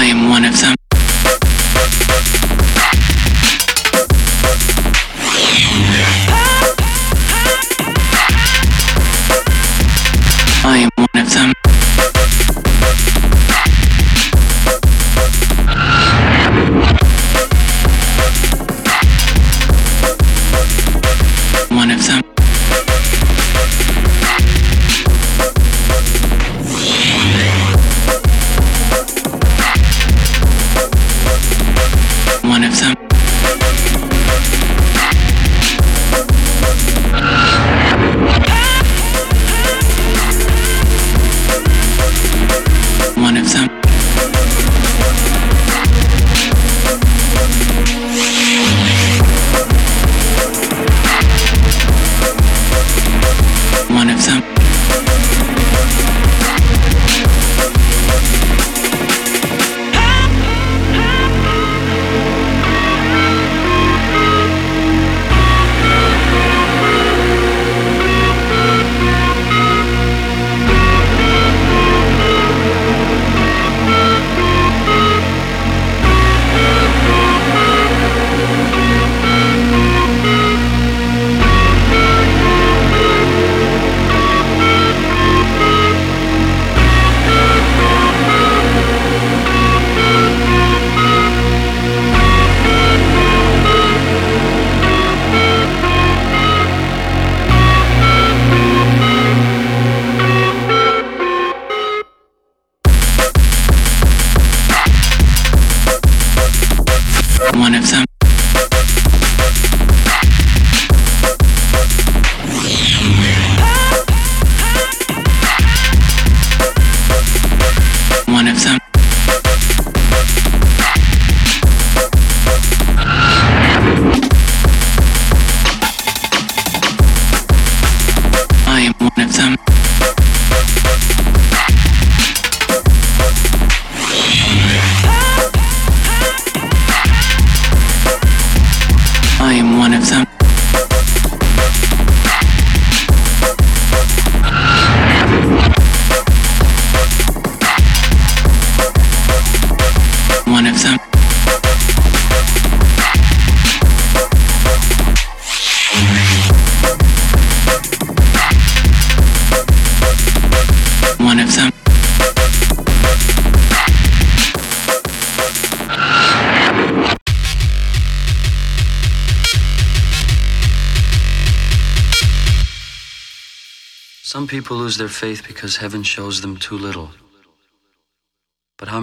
I am one of them. I am one of them. One of them. One of them. One of them. One of them. One of them. One of them. I am one of them. I am one of them. One of them. One of them. Some people lose their faith because heaven shows them too little.